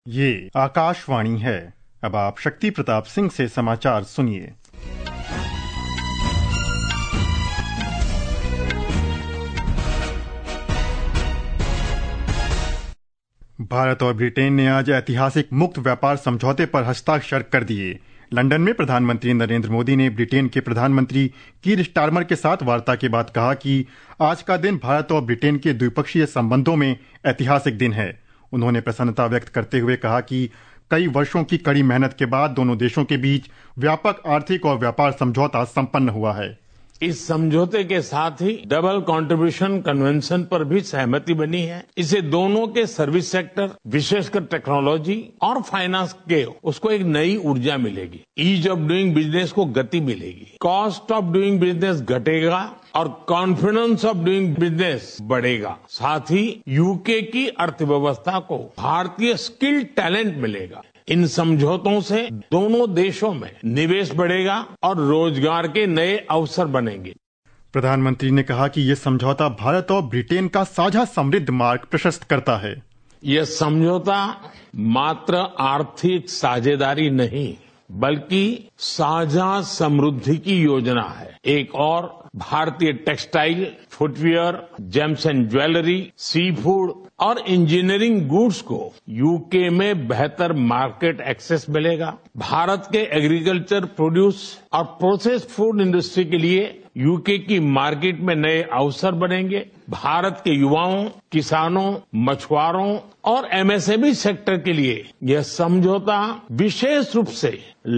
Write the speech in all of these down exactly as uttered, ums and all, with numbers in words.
ये आकाशवाणी है। अब आप शक्ति प्रताप सिंह से समाचार सुनिए। भारत और ब्रिटेन ने आज ऐतिहासिक मुक्त व्यापार समझौते पर हस्ताक्षर कर दिए। लंदन में प्रधानमंत्री नरेंद्र मोदी ने ब्रिटेन के प्रधानमंत्री कीर स्टारमर के साथ वार्ता के बाद कहा कि आज का दिन भारत और ब्रिटेन के द्विपक्षीय संबंधों में ऐतिहासिक दिन है। उन्होंने प्रसन्नता व्यक्त करते हुए कहा कि कई वर्षों की कड़ी मेहनत के बाद दोनों देशों के बीच व्यापक आर्थिक और व्यापार समझौता संपन्न हुआ है। इस समझौते के साथ ही डबल कंट्रीब्यूशन कन्वेंशन पर भी सहमति बनी है। इसे दोनों के सर्विस सेक्टर, विशेषकर टेक्नोलॉजी और फाइनेंस के उसको एक नई ऊर्जा मिलेगी। ईज ऑफ डूइंग बिजनेस को गति मिलेगी, कॉस्ट ऑफ डूइंग बिजनेस घटेगा और कॉन्फिडेंस ऑफ डूइंग बिजनेस बढ़ेगा। साथ ही यूके की अर्थव्यवस्था को भारतीय स्किल्ड टैलेंट मिलेगा। इन समझौतों से दोनों देशों में निवेश बढ़ेगा और रोजगार के नए अवसर बनेंगे। प्रधानमंत्री ने कहा कि यह समझौता भारत और ब्रिटेन का साझा समृद्ध मार्ग प्रशस्त करता है। यह समझौता मात्र आर्थिक साझेदारी नहीं, बल्कि साझा समृद्धि की योजना है। एक और भारतीय textile, footwear, gems and jewellery, sea food और इंजीनियरिंग गुड्स को यूके में बेहतर मार्केट एक्सेस मिलेगा। भारत के एग्रीकल्चर, प्रोड्यूस और प्रोसेस्ड फूड इंडस्ट्री के लिए यूके की मार्केट में नए अवसर बनेंगे। भारत के युवाओं, किसानों, मछुआरों और एमएसएमई सेक्टर के लिए यह समझौता विशेष रूप से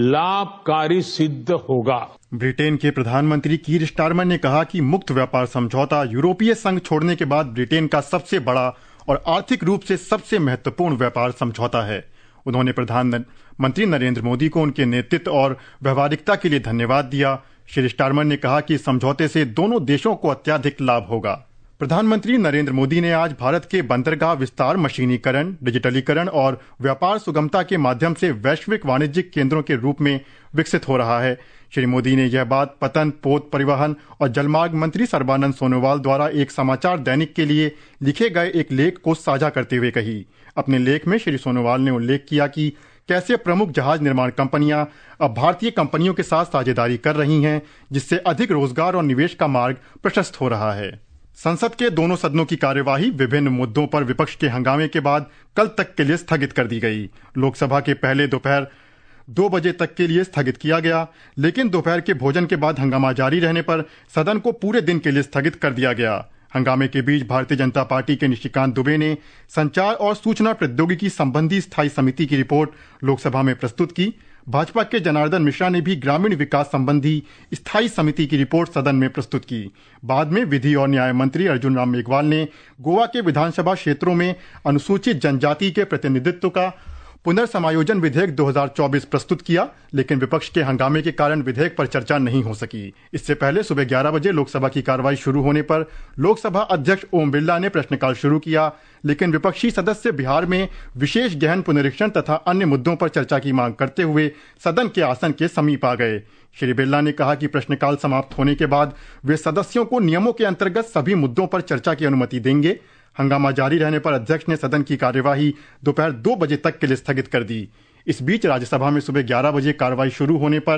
लाभकारी सिद्ध होगा। ब्रिटेन के प्रधानमंत्री कीर स्टारमर ने कहा कि मुक्त व्यापार समझौता यूरोपीय संघ छोड़ने के बाद ब्रिटेन का सबसे बड़ा और आर्थिक रूप से सबसे महत्वपूर्ण व्यापार समझौता है। उन्होंने प्रधानमंत्री नरेंद्र मोदी को उनके नेतृत्व और व्यवहारिकता के लिए धन्यवाद दिया। श्री स्टारमर ने कहा कि समझौते से दोनों देशों को अत्यधिक लाभ होगा। प्रधानमंत्री नरेंद्र मोदी ने आज भारत के बंदरगाह विस्तार, मशीनीकरण, डिजिटलीकरण और व्यापार सुगमता के माध्यम से वैश्विक वाणिज्यिक केंद्रों के रूप में विकसित हो रहा है। श्री मोदी ने यह बात पतन, पोत, परिवहन और जलमार्ग मंत्री सर्बानंद सोनोवाल द्वारा एक समाचार दैनिक के लिए लिखे गए एक लेख को साझा करते हुए कही। अपने लेख में श्री सोनोवाल ने उल्लेख किया कि कैसे प्रमुख जहाज निर्माण कंपनियां अब भारतीय कंपनियों के साथ साझेदारी कर रही हैं, जिससे अधिक रोजगार और निवेश का मार्ग प्रशस्त हो रहा है। संसद के दोनों सदनों की कार्यवाही विभिन्न मुद्दों पर विपक्ष के हंगामे के बाद कल तक के लिए स्थगित कर दी गई। लोकसभा के पहले दोपहर दो बजे तक के लिए स्थगित किया गया, लेकिन दोपहर के भोजन के बाद हंगामा जारी रहने पर सदन को पूरे दिन के लिए स्थगित कर दिया गया। हंगामे के बीच भारतीय जनता पार्टी के निशिकांत दुबे ने संचार और सूचना प्रौद्योगिकी संबंधी स्थायी समिति की रिपोर्ट लोकसभा में प्रस्तुत की। भाजपा के जनार्दन मिश्रा ने भी ग्रामीण विकास संबंधी स्थायी समिति की रिपोर्ट सदन में प्रस्तुत की। बाद में विधि और न्याय मंत्री अर्जुन राम मेघवाल ने गोवा के विधानसभा क्षेत्रों में अनुसूचित जनजाति के प्रतिनिधित्व का पुनर्समायोजन विधेयक दो हज़ार चौबीस प्रस्तुत किया, लेकिन विपक्ष के हंगामे के कारण विधेयक पर चर्चा नहीं हो सकी। इससे पहले सुबह ग्यारह बजे लोकसभा की कार्रवाई शुरू होने पर लोकसभा अध्यक्ष ओम बिरला ने प्रश्नकाल शुरू किया, लेकिन विपक्षी सदस्य बिहार में विशेष गहन पुनरीक्षण तथा अन्य मुद्दों पर चर्चा की मांग करते हुए सदन के आसन के समीप आ गए। श्री बिरला ने कहा कि प्रश्नकाल समाप्त होने के बाद वे सदस्यों को नियमों के अंतर्गत सभी मुद्दों पर चर्चा की अनुमति देंगे। हंगामा जारी रहने पर अध्यक्ष ने सदन की कार्यवाही दोपहर दो बजे तक के लिए स्थगित कर दी। इस बीच राज्यसभा में सुबह ग्यारह बजे कार्रवाई शुरू होने पर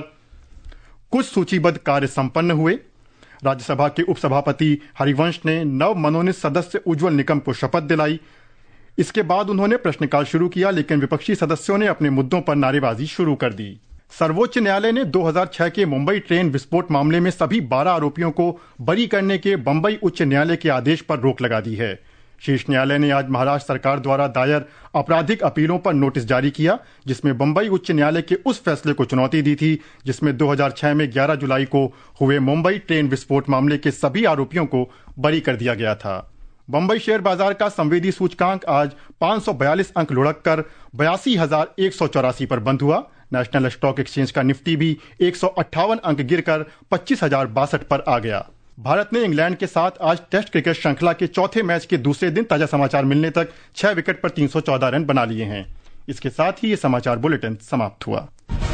कुछ सूचीबद्ध कार्य संपन्न हुए। राज्यसभा के उपसभापति हरिवंश ने नव मनोनीत सदस्य उज्जवल निकम को शपथ दिलाई। इसके बाद उन्होंने प्रश्नकाल शुरू किया, लेकिन विपक्षी सदस्यों ने अपने मुद्दों पर नारेबाजी शुरू कर दी। सर्वोच्च न्यायालय ने दो हज़ार छह के मुंबई ट्रेन विस्फोट मामले में सभी बारह आरोपियों को बरी करने के बंबई उच्च न्यायालय के आदेश पर रोक लगा दी है। शीर्ष न्यायालय ने आज महाराष्ट्र सरकार द्वारा दायर आपराधिक अपीलों पर नोटिस जारी किया, जिसमें बंबई उच्च न्यायालय के उस फैसले को चुनौती दी थी जिसमें दो हज़ार छह में ग्यारह जुलाई को हुए मुंबई ट्रेन विस्फोट मामले के सभी आरोपियों को बरी कर दिया गया था। बंबई शेयर बाजार का संवेदी सूचकांक आज पाँच सौ बयालीस अंक लुढ़क कर बयासी हजार एक सौ चौरासी पर बंद हुआ। नेशनल स्टॉक एक्सचेंज का निफ्टी भी एक सौ अट्ठावन अंक गिरकर पच्चीस हजार बासठ पर आ गया। भारत ने इंग्लैंड के साथ आज टेस्ट क्रिकेट श्रृंखला के चौथे मैच के दूसरे दिन ताजा समाचार मिलने तक छह विकेट पर तीन सौ चौदह रन बना लिए हैं। इसके साथ ही ये समाचार बुलेटिन समाप्त हुआ।